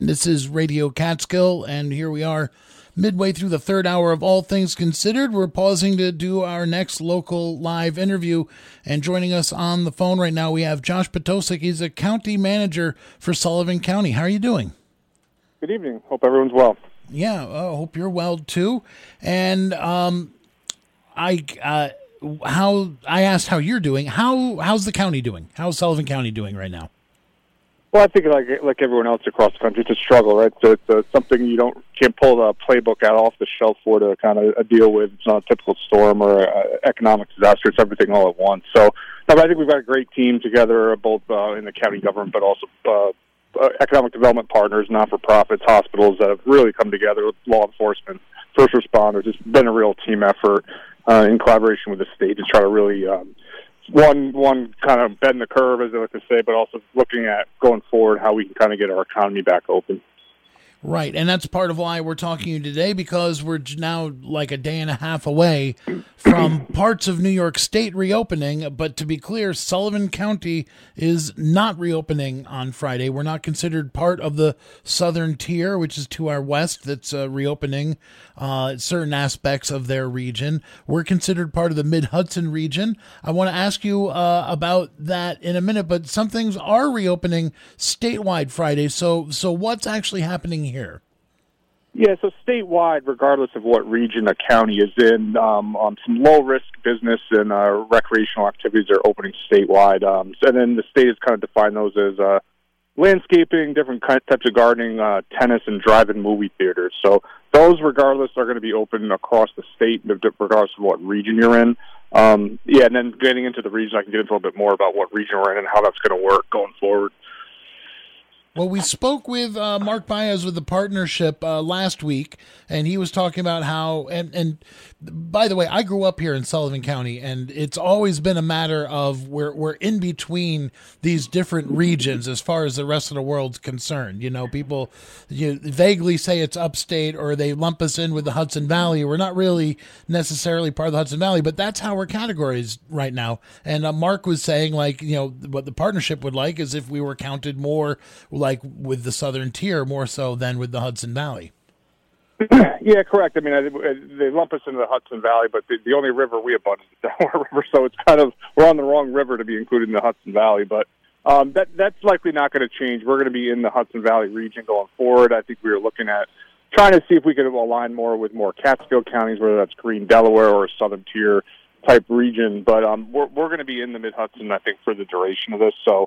This is Radio Catskill, and here we are midway through the third hour of All Things Considered. We're pausing to do our next local live interview, and joining us on the phone right now, we have Josh Potosik. He's a county manager for Sullivan County. How are you doing? Good evening. Hope everyone's well. Yeah, hope you're well too. And I asked how you're doing. How's the county doing? How's Sullivan County doing right now? Well, I think like everyone else across the country, it's a struggle, right? So it's something you can't pull the playbook out off the shelf for to kind of deal with. It's not a typical storm or economic disaster. It's everything all at once. So no, I think we've got a great team together, both in the county government, but also economic development partners, not-for-profits, hospitals that have really come together with law enforcement, first responders. It's been a real team effort in collaboration with the state to try to really one kind of bend the curve, as they like to say, but also looking at going forward how we can kind of get our economy back open. Right, and that's part of why we're talking to you today, because we're now like a day and a half away from parts of New York State reopening. But to be clear, Sullivan County is not reopening on Friday. We're not considered part of the southern tier, which is to our west, that's reopening certain aspects of their region. We're considered part of the Mid-Hudson region. I want to ask you about that in a minute, but some things are reopening statewide Friday. So what's actually happening here? Yeah, so statewide, regardless of what region a county is in, some low-risk business and recreational activities are opening statewide. And then the state has kind of defined those as landscaping, different types of gardening, tennis, and drive-in movie theaters. So those, regardless, are going to be open across the state, regardless of what region you're in. And then getting into the region, I can get into a little bit more about what region we're in and how that's going to work going forward. Well, we spoke with Mark Baez with the partnership last week, and he was talking about how, and by the way, I grew up here in Sullivan County, and it's always been a matter of we're in between these different regions as far as the rest of the world's concerned. You know, people vaguely say it's upstate, or they lump us in with the Hudson Valley. We're not really necessarily part of the Hudson Valley, but that's how we're categorized right now. And Mark was saying, like, what the partnership would like is if we were counted more like with the southern tier more so than with the Hudson Valley. Yeah, correct. I mean, they lump us into the Hudson Valley, but the only river we abut is the Delaware River, so it's kind of, we're on the wrong river to be included in the Hudson Valley. But that's likely not going to change. We're going to be in the Hudson Valley region going forward. I think we were looking at trying to see if we could align more with more Catskill counties, whether that's Green Delaware or a southern tier type region. But we're going to be in the Mid-Hudson, I think, for the duration of this. So,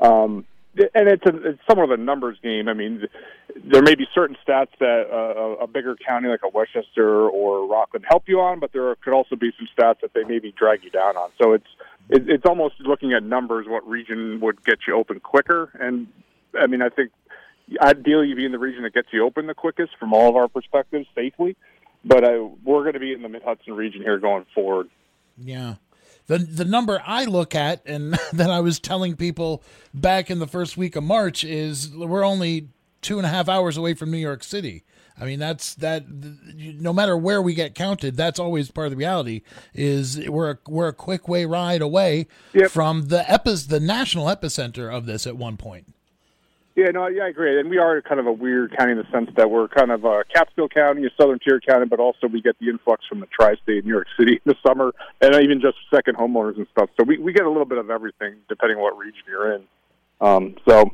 and it's somewhat of a numbers game. I mean, there may be certain stats that a bigger county like a Westchester or Rockland help you on, but there could also be some stats that they maybe drag you down on. So it's almost looking at numbers, what region would get you open quicker. And, I mean, I think ideally you'd be in the region that gets you open the quickest from all of our perspectives safely. But we're going to be in the Mid-Hudson region here going forward. Yeah. The number I look at, and that I was telling people back in the first week of March, is we're only 2.5 hours away from New York City. I mean, no matter where we get counted, that's always part of the reality, is we're a quick way ride away from the national epicenter of this at one point. Yeah, I agree. And we are kind of a weird county in the sense that we're kind of a Catskill County, a southern tier county, but also we get the influx from the tri-state New York City in the summer, and even just second homeowners and stuff. So we get a little bit of everything depending on what region you're in.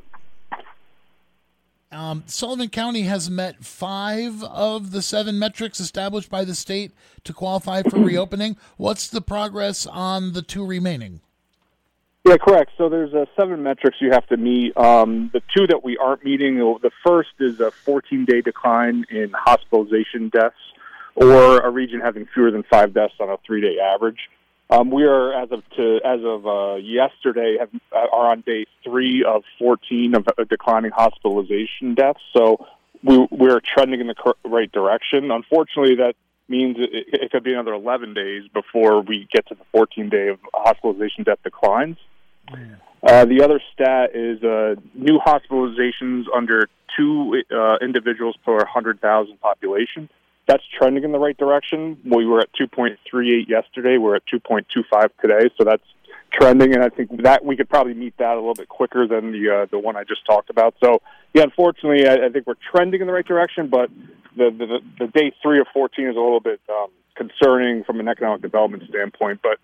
Sullivan County has met 5 of the 7 metrics established by the state to qualify for reopening. What's the progress on the 2 remaining? Yeah, correct. So there's 7 metrics you have to meet. The 2 that we aren't meeting, the first is a 14-day decline in hospitalization deaths, or a region having fewer than 5 deaths on a 3-day average. We are, as of yesterday, are on day 3 of 14 of declining hospitalization deaths. So we're trending in the right direction. Unfortunately, that means it could be another 11 days before we get to the 14th day of hospitalization death declines. The other stat is new hospitalizations under 2 individuals per 100,000 population. That's trending in the right direction. We were at 2.38 yesterday. We're at 2.25 today, so that's trending, and I think that we could probably meet that a little bit quicker than the one I just talked about. So, yeah, unfortunately, I think we're trending in the right direction, but the day 3 of 14 is a little bit concerning from an economic development standpoint, but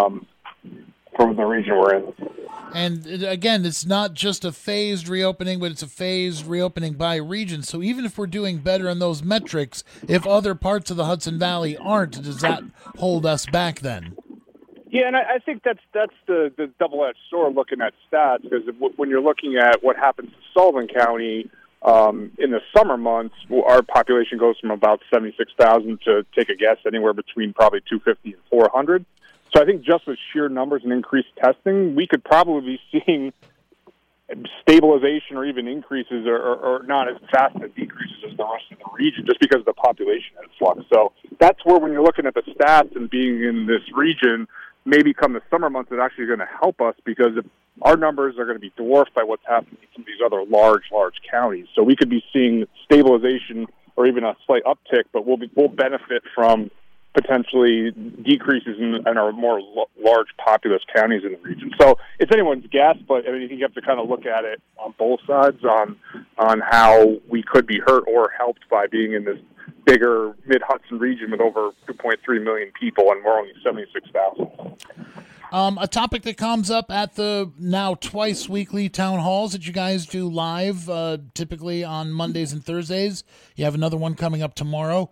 from the region we're in. And again, it's not just a phased reopening, but it's a phased reopening by region. So even if we're doing better on those metrics, if other parts of the Hudson Valley aren't, does that hold us back then? Yeah, and I think that's the double-edged sword looking at stats, because when you're looking at what happens in Sullivan County in the summer months, our population goes from about 76,000 to, take a guess, anywhere between probably 250 and 400. So I think just with sheer numbers and increased testing, we could probably be seeing stabilization or even increases or not as fast as decreases as the rest of the region, just because of the population in flux. So that's where, when you're looking at the stats and being in this region, maybe come the summer months, it's actually going to help us, because if our numbers are going to be dwarfed by what's happening in some of these other large counties. So we could be seeing stabilization or even a slight uptick, but we'll benefit from potentially decreases in our more large populous counties in the region. So it's anyone's guess, but I think you have to kind of look at it on both sides on how we could be hurt or helped by being in this bigger Mid-Hudson region with over 2.3 million people, and we're only 76,000. A topic that comes up at the now twice weekly town halls that you guys do live, typically on Mondays and Thursdays. You have another one coming up tomorrow.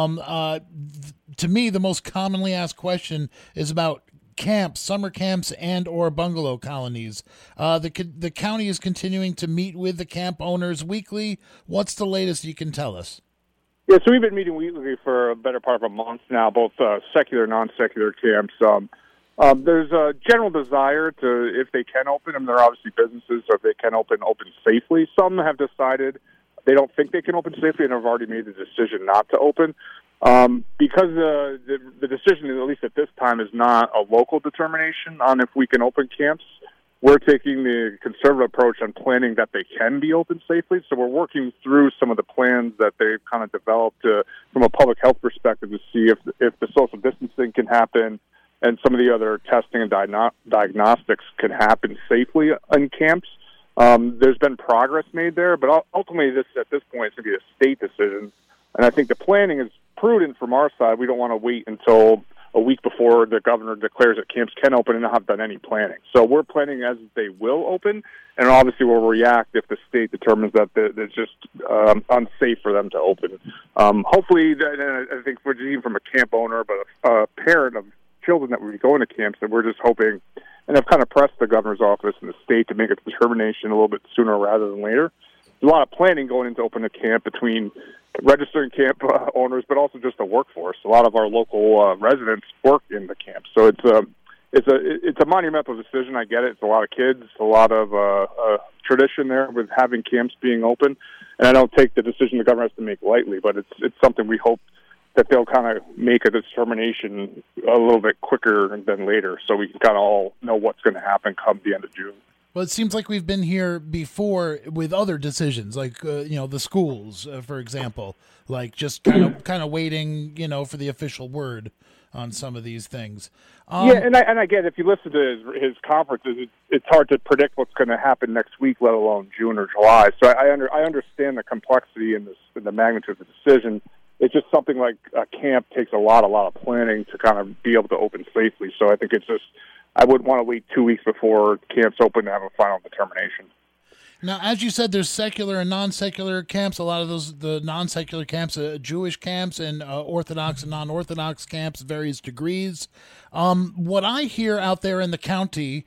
To me, the most commonly asked question is about camps, summer camps, and or bungalow colonies. The county is continuing to meet with the camp owners weekly. What's the latest you can tell us? Yeah, so we've been meeting weekly for a better part of a month now, both secular and non-secular camps. There's a general desire to, if they can open them, they're obviously businesses, so if they can open safely. Some have decided they don't think they can open safely and have already made the decision not to open. Because the decision, at least at this time, is not a local determination on if we can open camps. We're taking the conservative approach on planning that they can be open safely. So we're working through some of the plans that they've kind of developed from a public health perspective to see if the social distancing can happen and some of the other testing and diagnostics can happen safely in camps. There's been progress made there, but ultimately at this point, it's going to be a state decision. And I think the planning is prudent from our side. We don't want to wait until a week before the governor declares that camps can open and not have done any planning. So we're planning as they will open, and obviously we'll react if the state determines that it's just unsafe for them to open. Hopefully, I think we're just even from a camp owner, but a parent of children that would be going to camps, that we're just hoping, and I've kind of pressed the governor's office and the state to make a determination a little bit sooner rather than later. There's a lot of planning going into open a camp between registering camp owners, but also just the workforce. A lot of our local residents work in the camp, so it's a monumental decision. I get it. It's a lot of kids, a lot of tradition there with having camps being open, and I don't take the decision the governor has to make lightly. But it's something we hope that they'll kind of make a determination a little bit quicker than later, so we can kind of all know what's going to happen come the end of June. Well, it seems like we've been here before with other decisions, like the schools, for example, like just kind of waiting, for the official word on some of these things. Yeah, and I get it. If you listen to his conferences, it's hard to predict what's going to happen next week, let alone June or July. So I understand the complexity and the magnitude of the decision. It's just something like a camp takes a lot of planning to kind of be able to open safely. So I think I wouldn't want to wait 2 weeks before camps open to have a final determination. Now, as you said, there's secular and non-secular camps. A lot of the non-secular camps, Jewish camps and Orthodox and non-Orthodox camps, various degrees. What I hear out there in the county,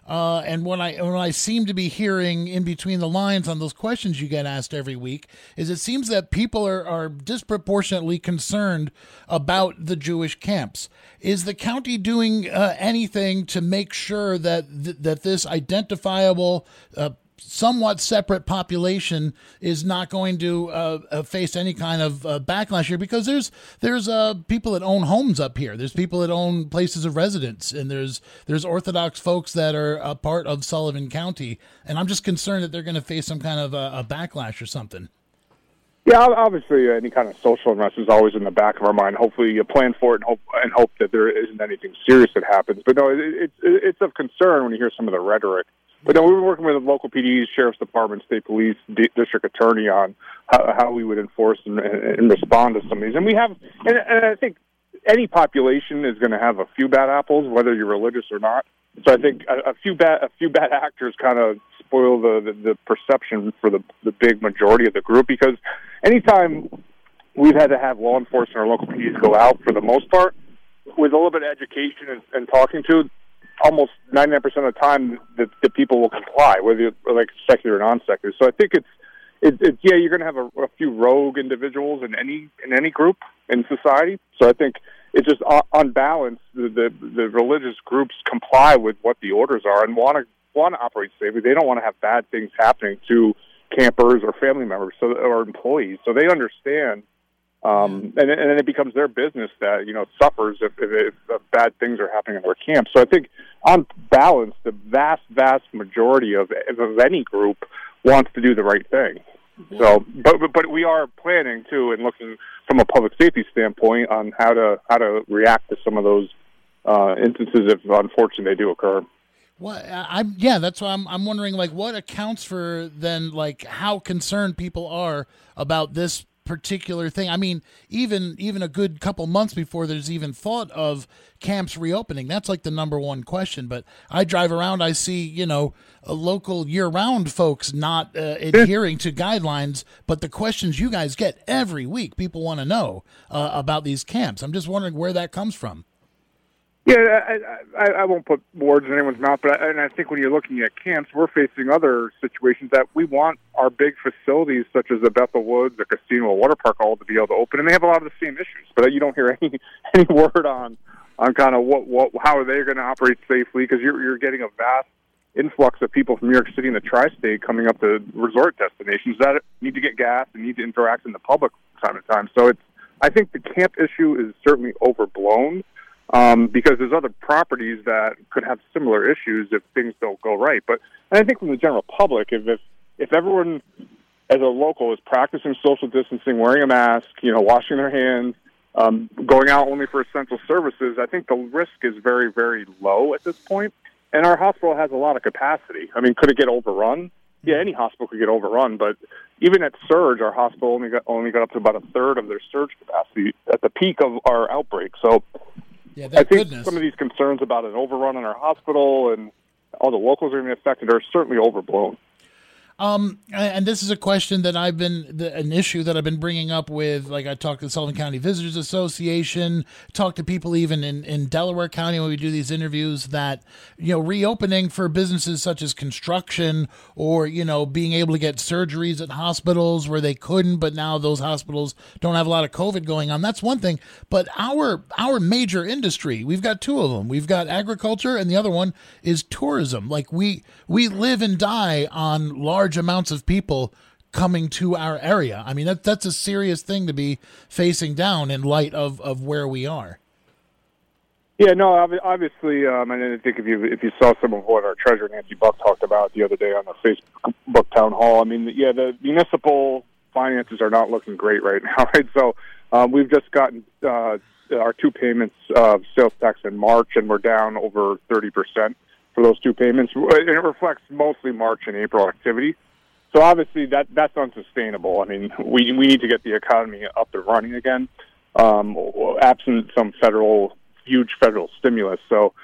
and when I seem to be hearing in between the lines on those questions you get asked every week, is it seems that people are disproportionately concerned about the Jewish camps. Is the county doing anything to make sure that this identifiable somewhat separate population is not going to face any kind of backlash here? Because there's people that own homes up here. There's people that own places of residence, and there's Orthodox folks that are a part of Sullivan County, and I'm just concerned that they're going to face some kind of a backlash or something. Yeah, obviously, any kind of social unrest is always in the back of our mind. Hopefully, you plan for it and hope that there isn't anything serious that happens. But no, it's of concern when you hear some of the rhetoric. But no, we've been working with local PDs, sheriff's department, state police, district attorney on how we would enforce and respond to some of these. And we have, and I think any population is going to have a few bad apples, whether you're religious or not. So I think a few bad actors kind of spoil the perception for the big majority of the group, because anytime we've had to have law enforcement or local PDs go out, for the most part, with a little bit of education and talking to, almost 99% of the time the people will comply, whether you're like secular or non-secular. So I think it's yeah, you're going to have a few rogue individuals in any group in society. So I think it's just on balance, the religious groups comply with what the orders are and want to operate safely. They don't want to have bad things happening to campers or family members or employees. So they understand. And then it becomes their business that, suffers if bad things are happening in their camp. So I think, on balance, the vast majority of any group wants to do the right thing. So, but we are planning too, and looking from a public safety standpoint on how to react to some of those instances if unfortunately they do occur. Well, that's why I'm wondering, like, what accounts for then, like, how concerned people are about this particular thing. I mean, even a good couple months before there's even thought of camps reopening, that's like the number one question. But I drive around, I see, local year-round folks not adhering to guidelines, but the questions you guys get every week, people want to know about these camps. I'm just wondering where that comes from. Yeah, I won't put words in anyone's mouth, but I think when you're looking at camps, we're facing other situations that we want our big facilities, such as the Bethel Woods, the casino, or water park, all to be able to open, and they have a lot of the same issues. But you don't hear any word on kind of how are they going to operate safely, because you're getting a vast influx of people from New York City and the tri-state coming up to resort destinations that need to get gas and need to interact in the public from time to time. So I think the camp issue is certainly overblown. Because there's other properties that could have similar issues if things don't go right. But I think from the general public, if everyone as a local is practicing social distancing, wearing a mask, washing their hands, going out only for essential services, I think the risk is very, very low at this point. And our hospital has a lot of capacity. I mean, could it get overrun? Yeah, any hospital could get overrun, but even at surge, our hospital only got up to about a third of their surge capacity at the peak of our outbreak. So yeah, I think some of these concerns about an overrun in our hospital and all the locals are going to be affected are certainly overblown. And this is a question that an issue that I've been bringing up with, like, I talked to the Sullivan County Visitors Association, talked to people even in Delaware County when we do these interviews, that, reopening for businesses such as construction or, being able to get surgeries at hospitals where they couldn't, but now those hospitals don't have a lot of COVID going on. That's one thing. But our major industry, we've got two of them. We've got agriculture and the other one is tourism. Like, we live and die on large amounts of people coming to our area. I mean, that's a serious thing to be facing down in light of where we are. Yeah, no, obviously, and I think if you saw some of what our treasurer Nancy Buck talked about the other day on the Facebook town hall, I mean, yeah, the municipal finances are not looking great right now, right? So we've just gotten our two payments of sales tax in March, and we're down over 30% for those two payments, and it reflects mostly March and April activity. So obviously that's unsustainable. I mean, we need to get the economy up and running again, absent some huge federal stimulus. So,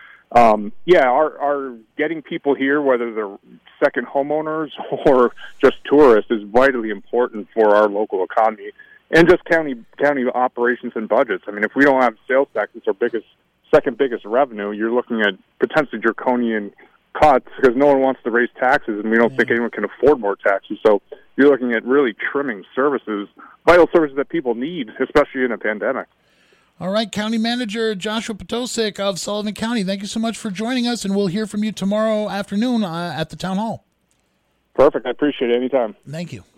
our getting people here, whether they're second homeowners or just tourists, is vitally important for our local economy and just county operations and budgets. I mean, if we don't have sales tax, it's our second biggest revenue, you're looking at potentially draconian cuts because no one wants to raise taxes, and we don't think anyone can afford more taxes. So you're looking at really trimming services, vital services that people need, especially in a pandemic. All right, County Manager Joshua Potosek of Sullivan County, thank you so much for joining us, and we'll hear from you tomorrow afternoon at the Town Hall. Perfect. I appreciate it anytime. Thank you.